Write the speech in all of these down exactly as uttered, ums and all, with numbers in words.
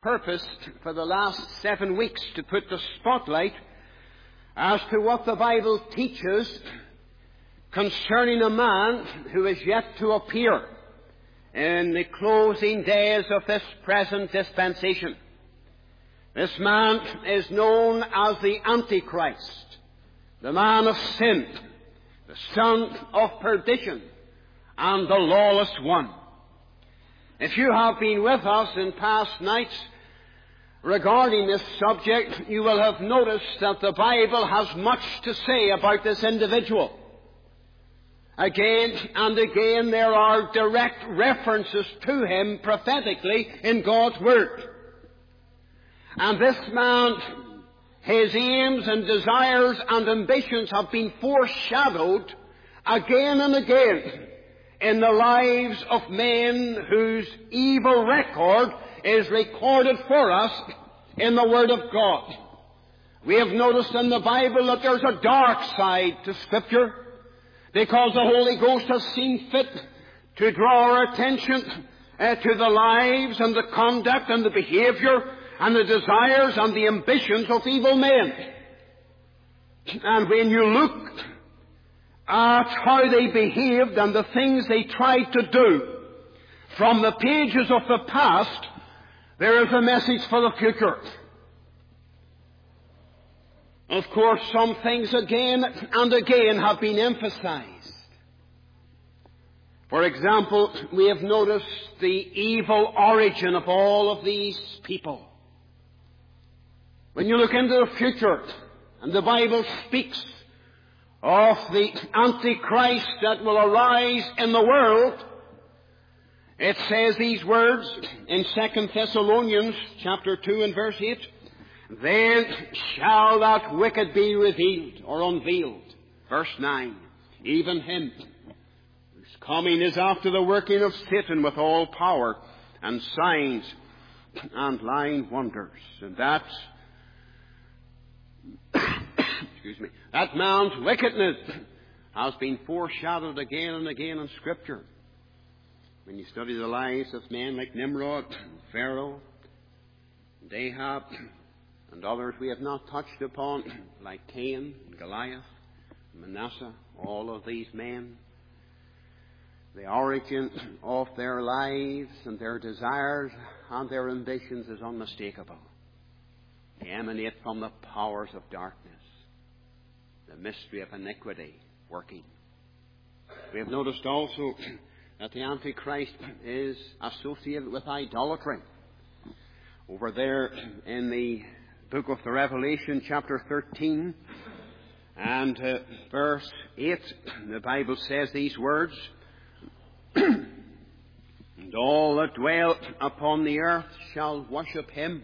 purposed for the last seven weeks to put the spotlight as to what the Bible teaches concerning a man who is yet to appear in the closing days of this present dispensation. This man is known as the Antichrist, the man of sin, the son of perdition, and the lawless one. If you have been with us in past nights regarding this subject, you will have noticed that the Bible has much to say about this individual. Again and again there are direct references to him prophetically in God's Word. And this man, his aims and desires and ambitions have been foreshadowed again and again in the lives of men whose evil record is recorded for us in the Word of God. We have noticed in the Bible that there's a dark side to Scripture, because the Holy Ghost has seen fit to draw our attention uh, to the lives and the conduct and the behavior and the desires and the ambitions of evil men. And when you look at how they behaved and the things they tried to do from the pages of the past, there is a message for the future. Of course, some things again and again have been emphasized. For example, we have noticed the evil origin of all of these people. When you look into the future, and the Bible speaks of the Antichrist that will arise in the world, it says these words in Second Thessalonians chapter two and verse eight. Then shall that wicked be revealed or unveiled. Verse nine. Even him whose coming is after the working of Satan with all power and signs and lying wonders. And that, excuse me, that man's wickedness has been foreshadowed again and again in Scripture. When you study the lives of men like Nimrod, Pharaoh, and Ahab, and others we have not touched upon, like Cain, and Goliath, and Manasseh, all of these men, the origin of their lives and their desires and their ambitions is unmistakable. They emanate from the powers of darkness, the mystery of iniquity working. We have noticed also that the Antichrist is associated with idolatry. Over there in the book of the Revelation, chapter thirteen, and uh, verse eight, the Bible says these words, and all that dwell upon the earth shall worship him.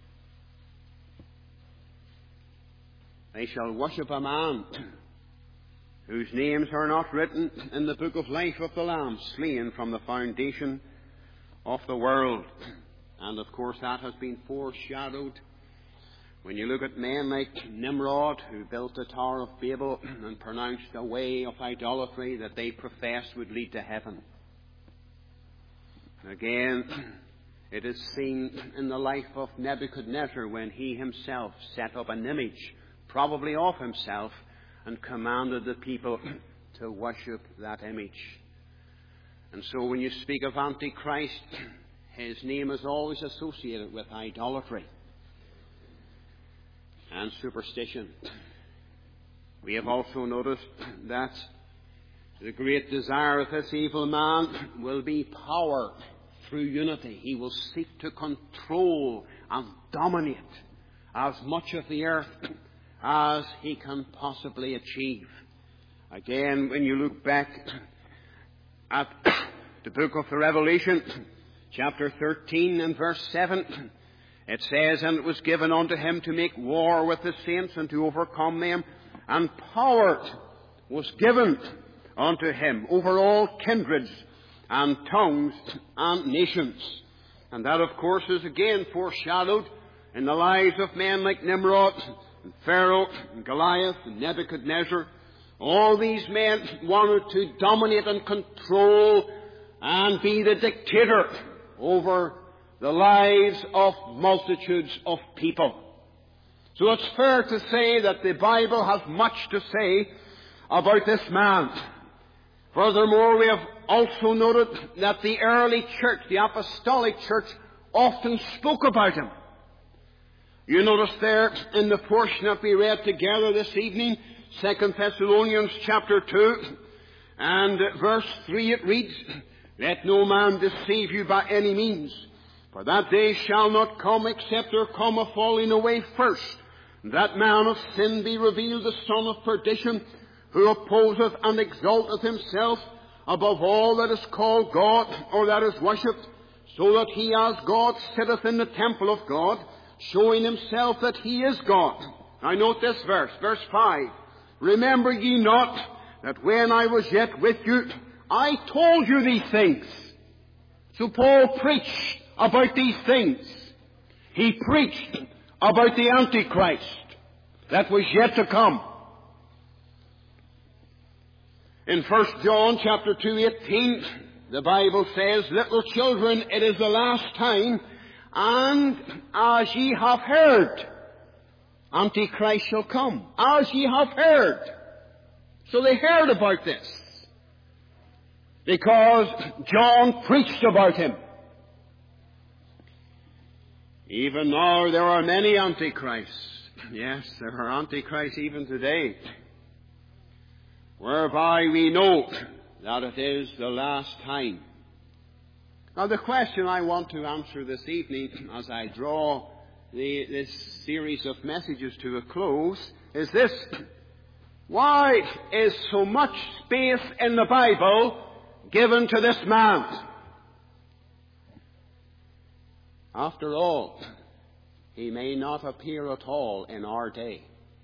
They shall worship a man whose names are not written in the book of life of the Lamb, slain from the foundation of the world. And of course that has been foreshadowed when you look at men like Nimrod, who built the Tower of Babel and pronounced a way of idolatry that they professed would lead to heaven. Again, it is seen in the life of Nebuchadnezzar when he himself set up an image, probably of himself, and commanded the people to worship that image. And so when you speak of Antichrist, his name is always associated with idolatry and superstition. We have also noticed that the great desire of this evil man will be power through unity. He will seek to control and dominate as much of the earth as he can possibly achieve. Again, when you look back at the book of the Revelation, chapter thirteen and verse seven, it says, and it was given unto him to make war with the saints and to overcome them, and power was given unto him over all kindreds and tongues and nations. And that, of course, is again foreshadowed in the lives of men like Nimrod, and Pharaoh, and Goliath, and Nebuchadnezzar. All these men wanted to dominate and control and be the dictator over the lives of multitudes of people. So it's fair to say that the Bible has much to say about this man. Furthermore, we have also noted that the early church, the apostolic church, often spoke about him. You notice there in the portion that we read together this evening, Second Thessalonians chapter two, and verse three, it reads, "Let no man deceive you by any means, for that day shall not come except there come a falling away first, and that man of sin be revealed, the son of perdition, who opposeth and exalteth himself above all that is called God or that is worshipped, so that he as God sitteth in the temple of God, showing himself that he is God." Now note this verse, verse five. "Remember ye not that when I was yet with you, I told you these things." So Paul preached about these things. He preached about the Antichrist that was yet to come. In First John chapter two, eighteen, the Bible says, "Little children, it is the last time, and as ye have heard, Antichrist shall come." As ye have heard. So they heard about this, because John preached about him. Even now there are many antichrists. Yes, there are antichrists even today, whereby we know that it is the last time. Now the question I want to answer this evening, as I draw the, this series of messages to a close, is this: why is so much space in the Bible given to this man? After all, he may not appear at all in our day.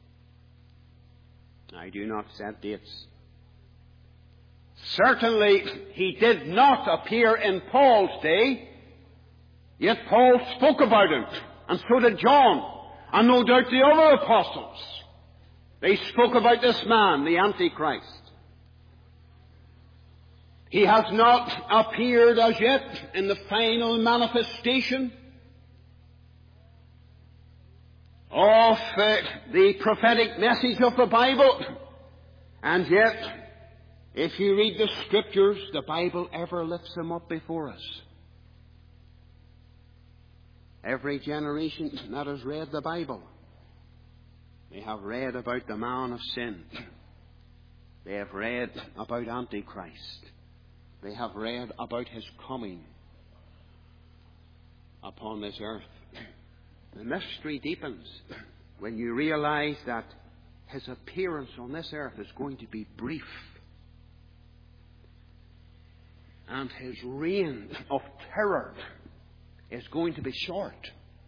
I do not set dates. Certainly, he did not appear in Paul's day, yet Paul spoke about him, and so did John, and no doubt the other apostles. They spoke about this man, the Antichrist. He has not appeared as yet in the final manifestation of uh, the prophetic message of the Bible. And yet, if you read the Scriptures, the Bible ever lifts him up before us. Every generation that has read the Bible, they have read about the man of sin. They have read about Antichrist. They have read about his coming upon this earth. The mystery deepens when you realize that his appearance on this earth is going to be brief, and his reign of terror is going to be short.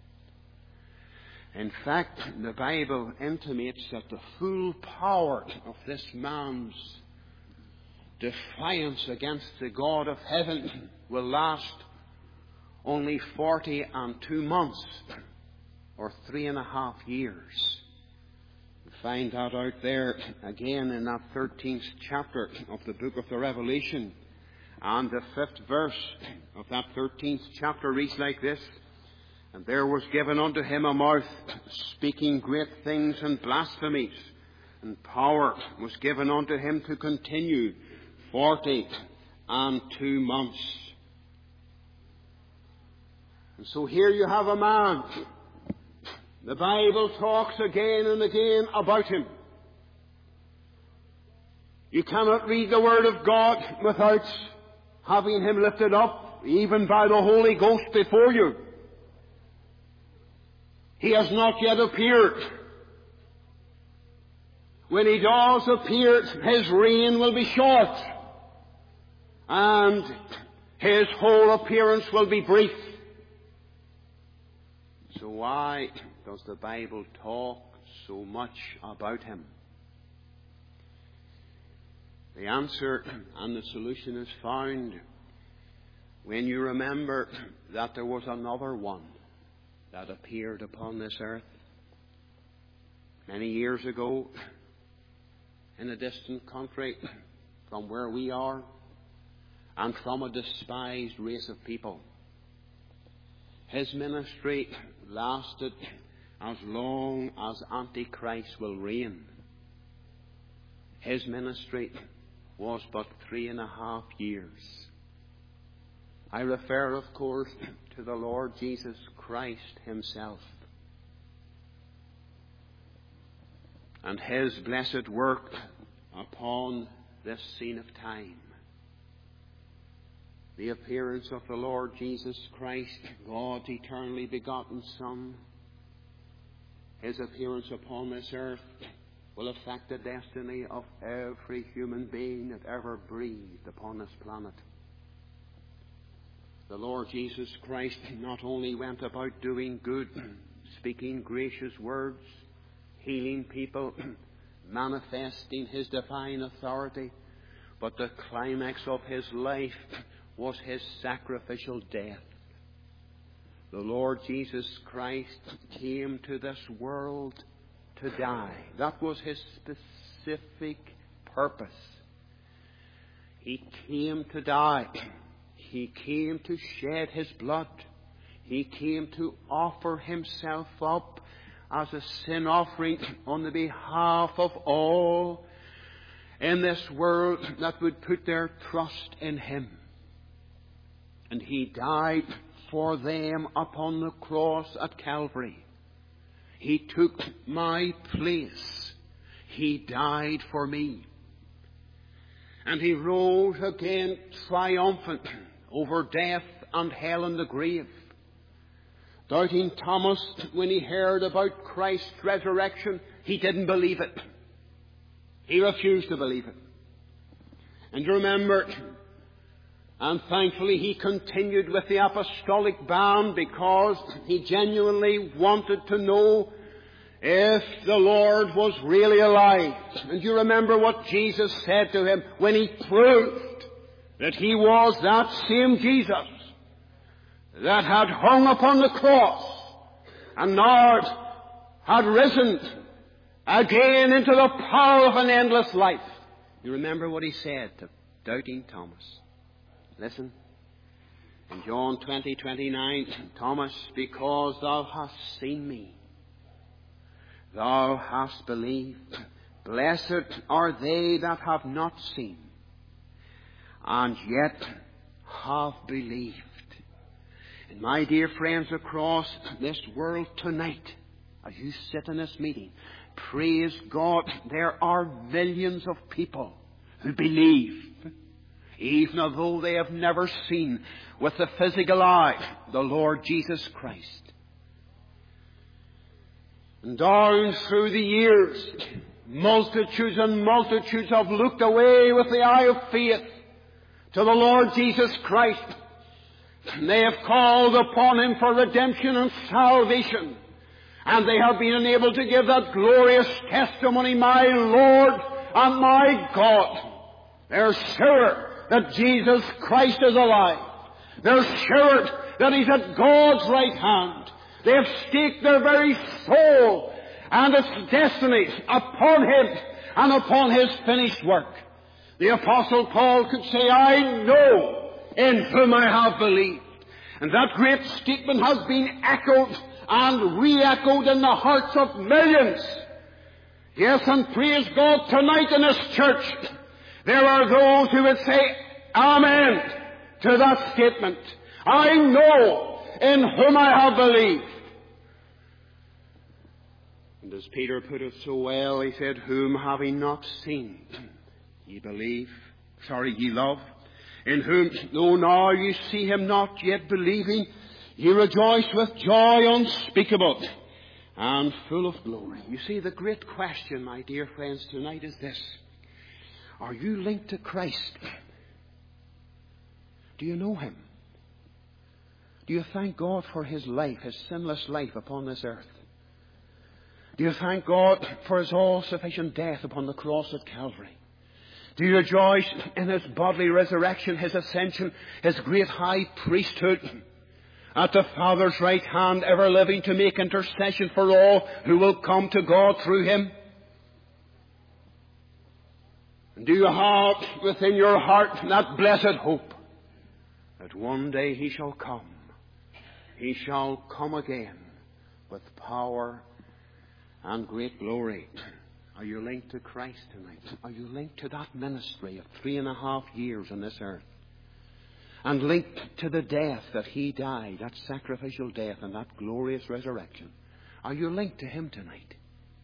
In fact, the Bible intimates that the full power of this man's defiance against the God of heaven will last only forty and two months, or three and a half years. You find that out there again in that thirteenth chapter of the book of the Revelation. And the fifth verse of that thirteenth chapter reads like this: "And there was given unto him a mouth, speaking great things and blasphemies, and power was given unto him to continue forty and two months." And so here you have a man. The Bible talks again and again about him. You cannot read the Word of God without having him lifted up, even by the Holy Ghost, before you. He has not yet appeared. When he does appear, his reign will be short, and his whole appearance will be brief. So why does the Bible talk so much about him? The answer and the solution is found when you remember that there was another one that appeared upon this earth many years ago in a distant country from where we are, and from a despised race of people. His ministry lasted as long as Antichrist will reign. His ministry was but three and a half years. I refer, of course, to the Lord Jesus Christ Himself and His blessed work upon this scene of time. The appearance of the Lord Jesus Christ, God's eternally begotten Son, His appearance upon this earth will affect the destiny of every human being that ever breathed upon this planet. The Lord Jesus Christ not only went about doing good, speaking gracious words, healing people, manifesting His divine authority, but the climax of His life was His sacrificial death. The Lord Jesus Christ came to this world to die. That was His specific purpose. He came to die. He came to shed His blood. He came to offer Himself up as a sin offering on the behalf of all in this world that would put their trust in Him. And He died for them upon the cross at Calvary. He took my place. He died for me. And He rose again triumphant over death and hell and the grave. Doubting Thomas, when he heard about Christ's resurrection, he didn't believe it. He refused to believe it. And remember, and thankfully he continued with the apostolic band because he genuinely wanted to know if the Lord was really alive. And you remember what Jesus said to him when He proved that He was that same Jesus that had hung upon the cross and now had risen again into the power of an endless life. You remember what He said to doubting Thomas. Listen. In John twenty twenty-nine, Thomas, because thou hast seen me, thou hast believed. Blessed are they that have not seen, and yet have believed. And my dear friends across this world tonight, as you sit in this meeting, praise God, there are millions of people who believe, even although they have never seen with the physical eye the Lord Jesus Christ. And down through the years, multitudes and multitudes have looked away with the eye of faith to the Lord Jesus Christ. And they have called upon Him for redemption and salvation. And they have been enabled to give that glorious testimony, my Lord and my God. They're sure that Jesus Christ is alive. They're sure that He's at God's right hand. They have staked their very soul and its destinies upon Him and upon His finished work. The Apostle Paul could say, I know in whom I have believed. And that great statement has been echoed and re-echoed in the hearts of millions. Yes, and praise God, tonight in this church, there are those who would say, Amen, to that statement. I know in whom I have believed. And as Peter put it so well, he said, whom having not seen, ye believe, sorry, ye love, in whom, though now ye see Him not, yet believing, ye rejoice with joy unspeakable and full of glory. You see, the great question, my dear friends, tonight is this. Are you linked to Christ? Do you know Him? Do you thank God for His life, His sinless life upon this earth? Do you thank God for His all-sufficient death upon the cross at Calvary? Do you rejoice in His bodily resurrection, His ascension, His great high priesthood at the Father's right hand, ever living to make intercession for all who will come to God through Him? And do you have within your heart that blessed hope that one day He shall come? He shall come again with power and great glory. Are you linked to Christ tonight? Are you linked to that ministry of three and a half years on this earth? And linked to the death that He died, that sacrificial death and that glorious resurrection? Are you linked to Him tonight?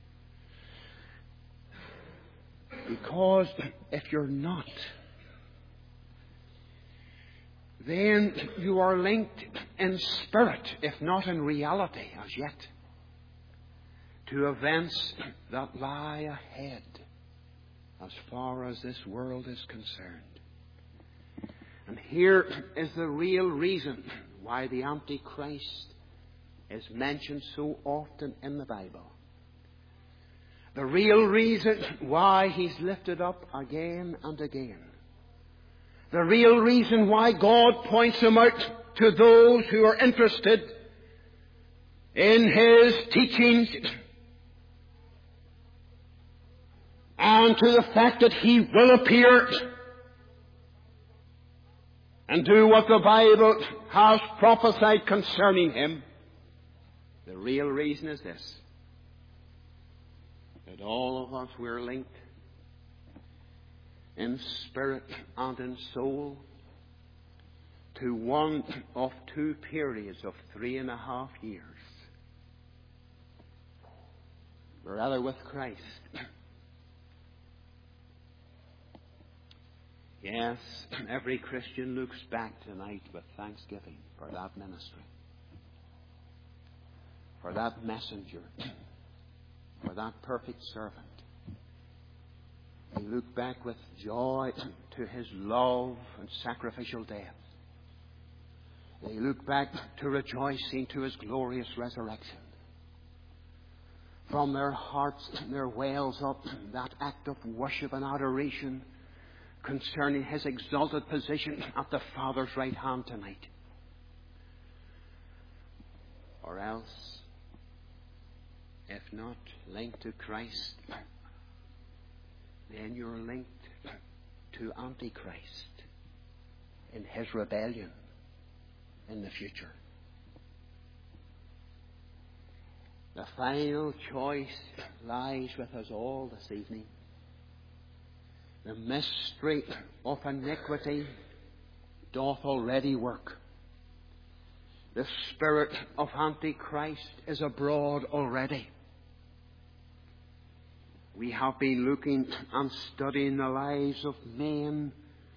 Because if you're not, then you are linked in spirit, if not in reality as yet, to events that lie ahead as far as this world is concerned. And here is the real reason why the Antichrist is mentioned so often in the Bible. The real reason why he's lifted up again and again. The real reason why God points him out to those who are interested in his teachings, and to the fact that he will appear and do what the Bible has prophesied concerning him. The real reason is this: that all of us, we're linked in spirit and in soul to one of two periods of three and a half years. We're either with Christ. Yes, every Christian looks back tonight with thanksgiving for that ministry, for that messenger, for that perfect servant. They look back with joy to his love and sacrificial death. They look back to rejoicing to his glorious resurrection. From their hearts there wells up that act of worship and adoration concerning his exalted position at the Father's right hand tonight. Or else, if not linked to Christ, then you're linked to Antichrist in his rebellion in the future. The final choice lies with us all this evening. The mystery of iniquity doth already work. The spirit of Antichrist is abroad already. We have been looking and studying the lives of men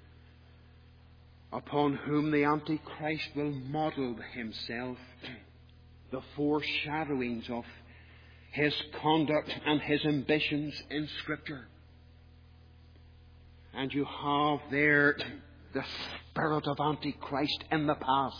upon whom the Antichrist will model himself, the foreshadowings of his conduct and his ambitions in Scripture. And you have there the spirit of Antichrist in the past.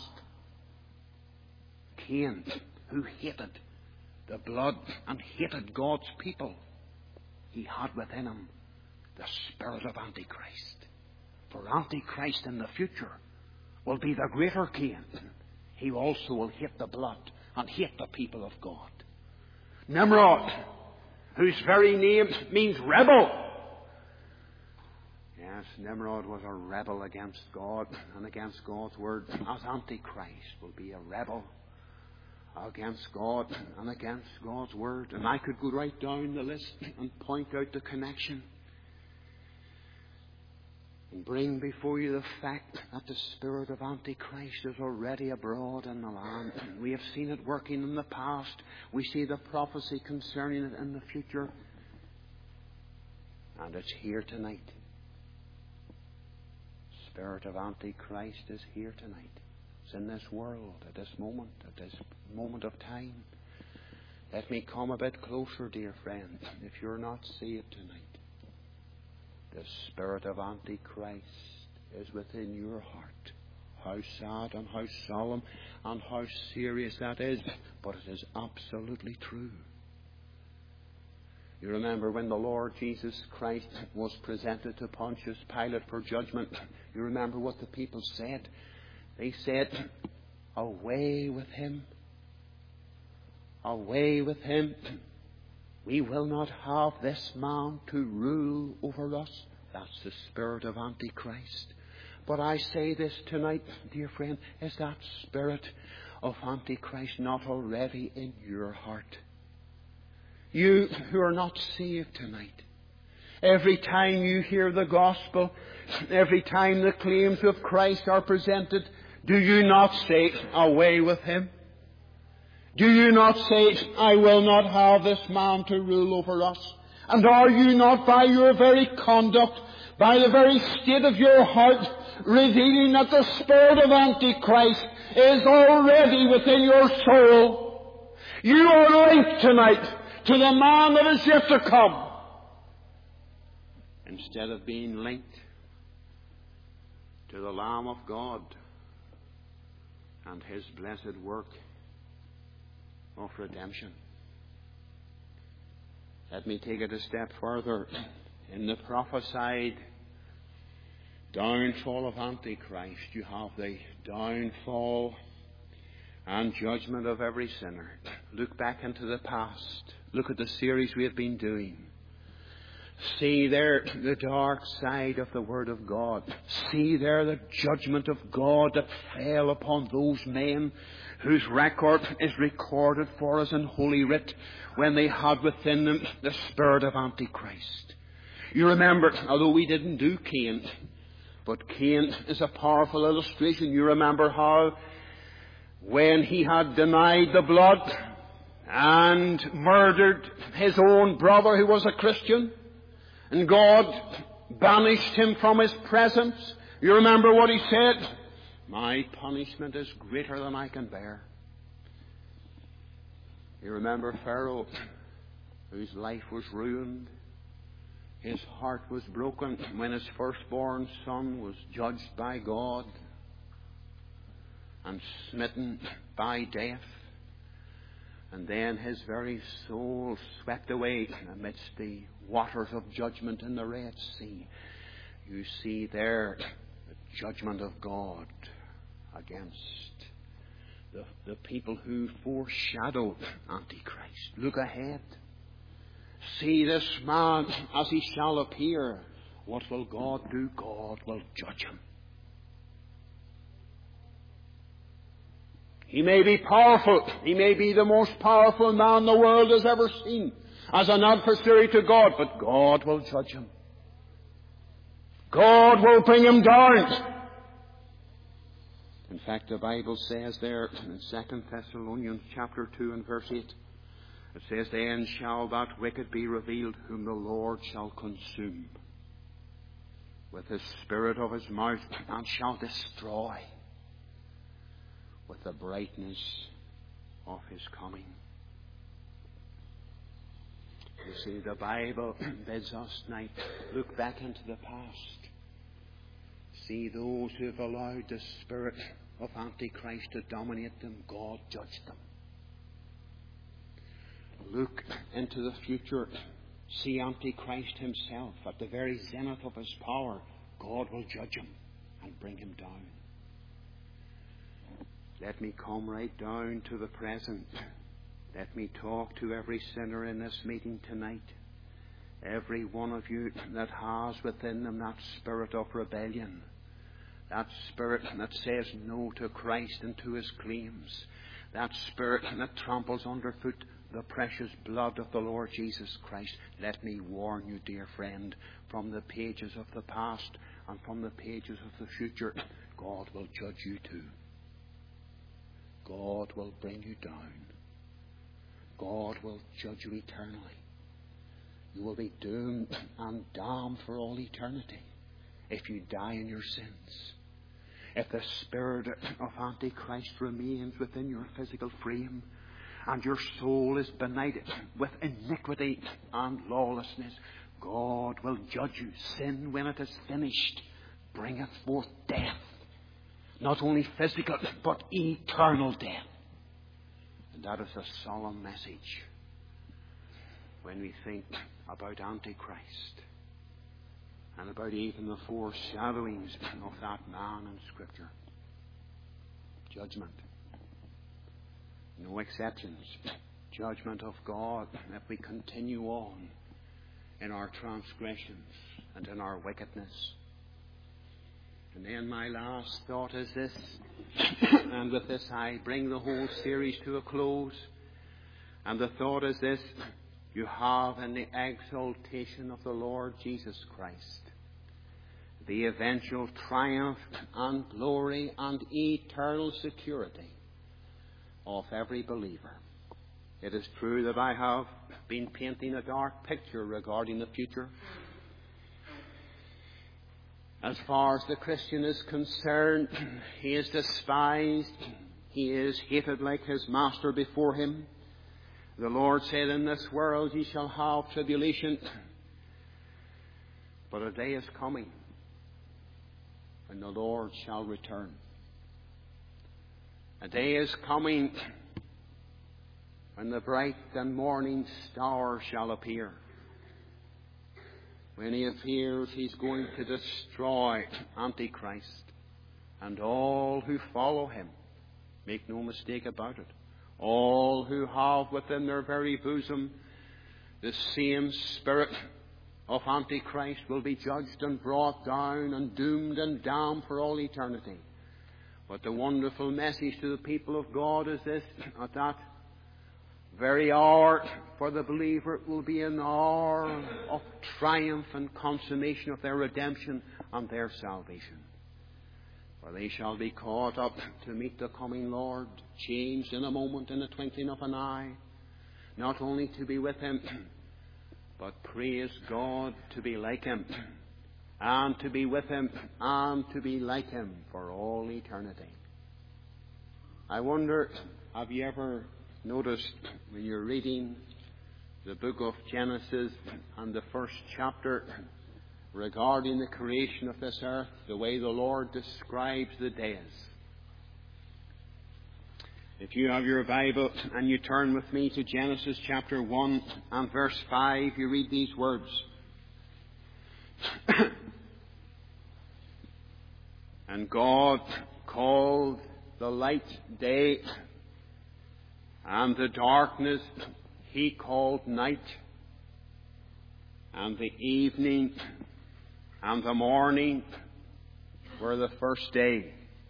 Cain, who hated the blood and hated God's people, he had within him the spirit of Antichrist. For Antichrist in the future will be the greater Cain. He also will hate the blood and hate the people of God. Nimrod, whose very name means rebel. Yes, Nimrod was a rebel against God and against God's word, as Antichrist will be a rebel against God and against God's word. And I could go right down the list and point out the connection and bring before you the fact that the spirit of Antichrist is already abroad in the land. We have seen it working in the past. We see the prophecy concerning it in the future. And it's here tonight. The spirit of Antichrist is here tonight. It's in this world, at this moment, at this moment of time. Let me come a bit closer, dear friend, if you're not saved tonight. The spirit of Antichrist is within your heart. How sad and how solemn and how serious that is, but it is absolutely true. You remember when the Lord Jesus Christ was presented to Pontius Pilate for judgment, you remember what the people said? They said, "Away with him. Away with him. We will not have this man to rule over us." That's the spirit of Antichrist. But I say this tonight, dear friend, is that spirit of Antichrist not already in your heart? You who are not saved tonight, every time you hear the gospel, every time the claims of Christ are presented, do you not say, away with him? Do you not say, I will not have this man to rule over us? And are you not, by your very conduct, by the very state of your heart, revealing that the spirit of Antichrist is already within your soul? You are linked tonight to the man that is yet to come, instead of being linked to the Lamb of God and his blessed work of redemption. Let me take it a step further. In the prophesied downfall of Antichrist, you have the downfall and judgment of every sinner. Look back into the past. Look at the series we have been doing. See there the dark side of the Word of God. See there the judgment of God that fell upon those men whose record is recorded for us in Holy Writ when they had within them the spirit of Antichrist. You remember, although we didn't do Cain, but Cain is a powerful illustration. You remember how when he had denied the blood and murdered his own brother who was a Christian, and God banished him from his presence. You remember what he said? My punishment is greater than I can bear. You remember Pharaoh, whose life was ruined. His heart was broken when his firstborn son was judged by God and smitten by death. And then his very soul swept away amidst the waters of judgment in the Red Sea. You see there the judgment of God against the, the people who foreshadowed Antichrist. Look ahead. See this man as he shall appear. What will God do? God will judge him. He may be powerful. He may be the most powerful man the world has ever seen as an adversary to God, but God will judge him. God will bring him down. In fact, the Bible says there in Second Thessalonians chapter two and verse eight, it says, then shall that wicked be revealed whom the Lord shall consume with the spirit of his mouth, and shall destroy with the brightness of his coming. You see, the Bible bids us tonight look back into the past. See those who have allowed the spirit of Antichrist to dominate them. God judged them. Look into the future. See Antichrist himself at the very zenith of his power. God will judge him and bring him down. Let me come right down to the present. Let me talk to every sinner in this meeting tonight. Every one of you that has within them that spirit of rebellion. That spirit that says no to Christ and to his claims. That spirit that tramples underfoot the precious blood of the Lord Jesus Christ. Let me warn you, dear friend, from the pages of the past and from the pages of the future, God will judge you too. God will bring you down. God will judge you eternally. You will be doomed and damned for all eternity if you die in your sins. If the spirit of Antichrist remains within your physical frame and your soul is benighted with iniquity and lawlessness, God will judge you. Sin, when it is finished, bringeth forth death. Not only physical, but eternal death. And that is a solemn message when we think about Antichrist and about even the foreshadowings of that man in Scripture. Judgment. No exceptions. Judgment of God if we continue on in our transgressions and in our wickedness. And then my last thought is this, and with this I bring the whole series to a close. And the thought is this: you have in the exaltation of the Lord Jesus Christ the eventual triumph and glory and eternal security of every believer. It is true that I have been painting a dark picture regarding the future. As far as the Christian is concerned, he is despised. He is hated like his master before him. The Lord said, in this world ye shall have tribulation. But a day is coming when the Lord shall return. A day is coming when the bright and morning star shall appear. When he appears, he's going to destroy Antichrist and all who follow him. Make no mistake about it. All who have within their very bosom the same spirit of Antichrist will be judged and brought down and doomed and damned for all eternity. But the wonderful message to the people of God is this: at that very hour, for the believer, it will be an hour of triumph and consummation of their redemption and their salvation. For they shall be caught up to meet the coming Lord, changed in a moment, in the twinkling of an eye, not only to be with him, but praise God, to be like him, and to be with him, and to be like him for all eternity. I wonder, have you ever noticed when you're reading the book of Genesis and the first chapter regarding the creation of this earth, the way the Lord describes the days? If you have your Bible and you turn with me to Genesis chapter one and verse five, you read these words. And God called the light day, and the darkness he called night, and the evening and the morning were the first day.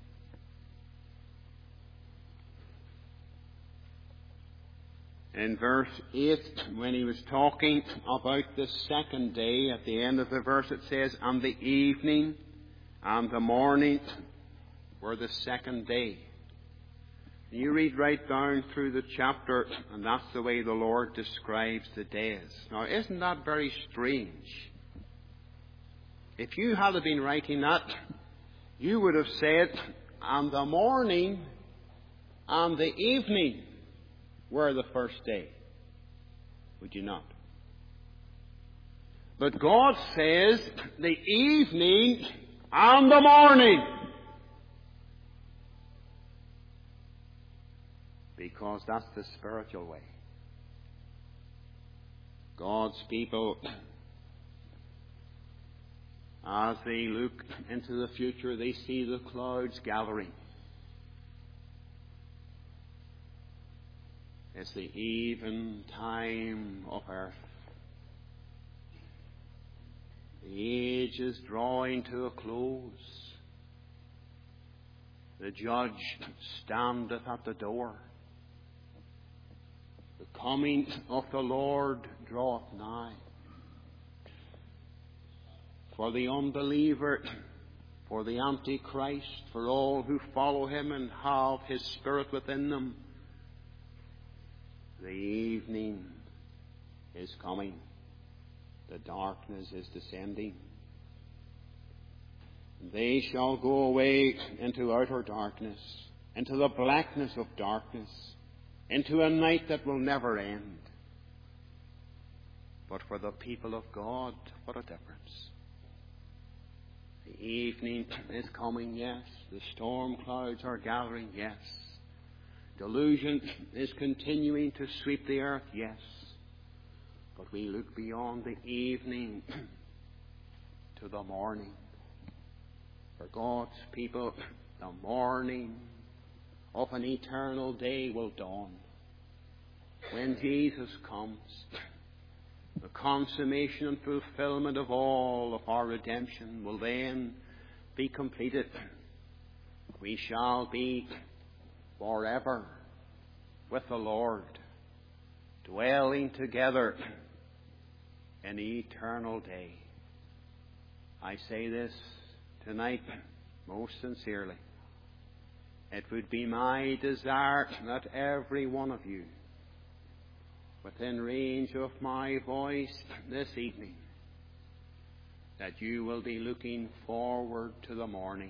In verse eight, when he was talking about the second day, at the end of the verse it says, and the evening and the morning were the second day. You read right down through the chapter, and that's the way the Lord describes the days. Now, isn't that very strange? If you had been writing that, you would have said, and the morning and the evening were the first day. Would you not? But God says, the evening and the morning. Because that's the spiritual way. God's people, as they look into the future, they see the clouds gathering. It's the even time of earth. The age is drawing to a close. The judge standeth at the door. The coming of the Lord draweth nigh. For the unbeliever, for the Antichrist, for all who follow him and have his spirit within them, the evening is coming. The darkness is descending. They shall go away into outer darkness, into the blackness of darkness, into a night that will never end. But for the people of God, what a difference. The evening is coming, yes. The storm clouds are gathering, yes. Delusion is continuing to sweep the earth, yes. But we look beyond the evening to the morning. For God's people, the morning of an eternal day will dawn. When Jesus comes, the consummation and fulfillment of all of our redemption will then be completed, we shall be forever with the Lord, dwelling together in the eternal day. I say this tonight most sincerely. It would be my desire that every one of you, within range of my voice this evening, that you will be looking forward to the morning.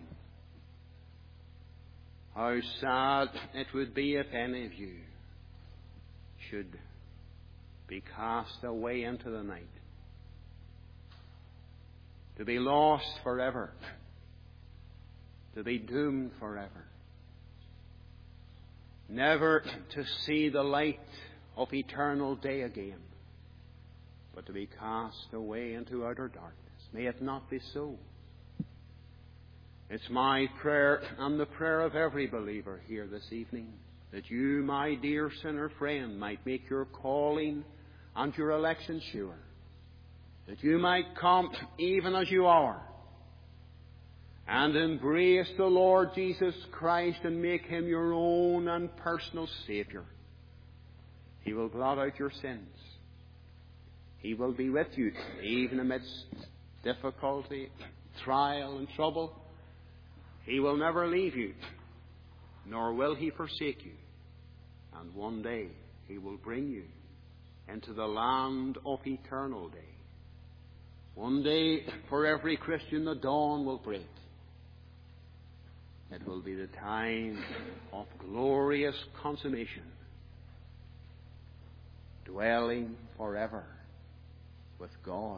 How sad it would be if any of you should be cast away into the night, to be lost forever, to be doomed forever, never to see the light of eternal day again, but to be cast away into outer darkness. May it not be so. It's my prayer and the prayer of every believer here this evening that you, my dear sinner friend, might make your calling and your election sure. That you might come even as you are and embrace the Lord Jesus Christ and make Him your own and personal Savior. He will blot out your sins. He will be with you even amidst difficulty, trial and trouble. He will never leave you, nor will He forsake you. And one day He will bring you into the land of eternal day. One day, for every Christian, the dawn will break. It will be the time of glorious consummation, dwelling forever with God.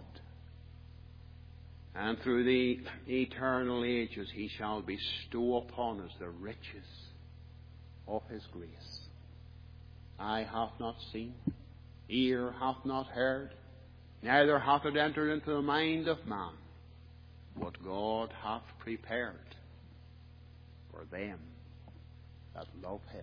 And through the eternal ages He shall bestow upon us the riches of His grace. Eye hath not seen, ear hath not heard, neither hath it entered into the mind of man what God hath prepared for them that love Him.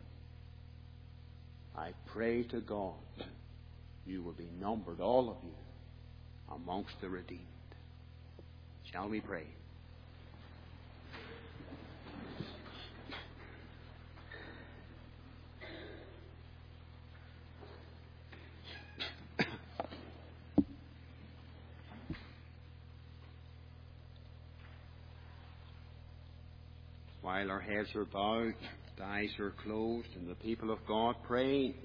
I pray to God you will be numbered, all of you, amongst the redeemed. Shall we pray? While our heads are bowed, the eyes are closed, and the people of God pray,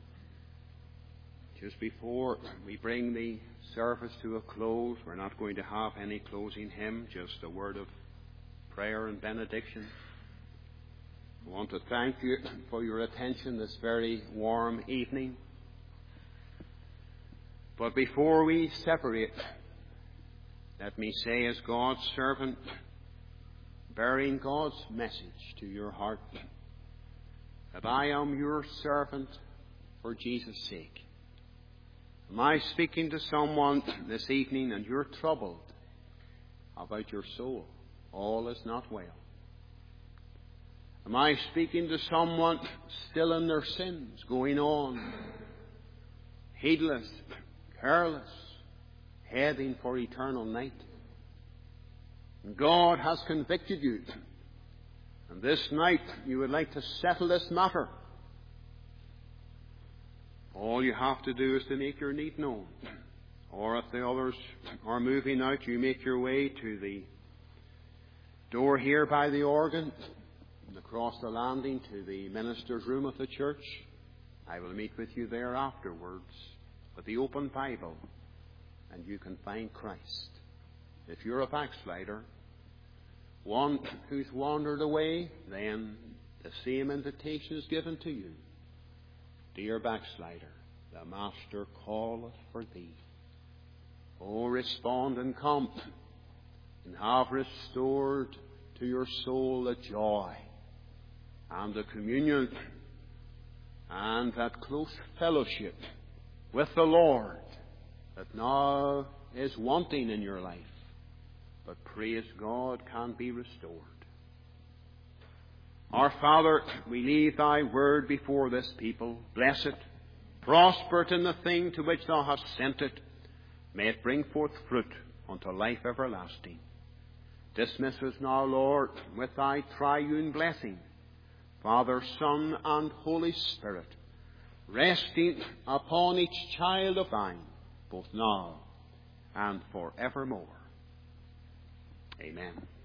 just before we bring the service to a close, we're not going to have any closing hymn, just a word of prayer and benediction. I want to thank you for your attention this very warm evening. But before we separate, let me say as God's servant, bearing God's message to your heart, that I am your servant for Jesus' sake. Am I speaking to someone this evening and you're troubled about your soul? All is not well. Am I speaking to someone still in their sins, going on, heedless, careless, heading for eternal night? And God has convicted you, and this night you would like to settle this matter. All you have to do is to make your need known. Or if the others are moving out, you make your way to the door here by the organ and across the landing to the minister's room of the church. I will meet with you there afterwards with the open Bible, and you can find Christ. If you're a backslider, one who's wandered away, then the same invitation is given to you. Dear backslider, the Master calleth for thee. Oh, respond and come, and have restored to your soul the joy and the communion and that close fellowship with the Lord that now is wanting in your life, but praise God can be restored. Our Father, we leave thy word before this people. Bless it. Prosper it in the thing to which thou hast sent it. May it bring forth fruit unto life everlasting. Dismiss us now, Lord, with thy triune blessing, Father, Son, and Holy Spirit, resting upon each child of thine, both now and forevermore. Amen.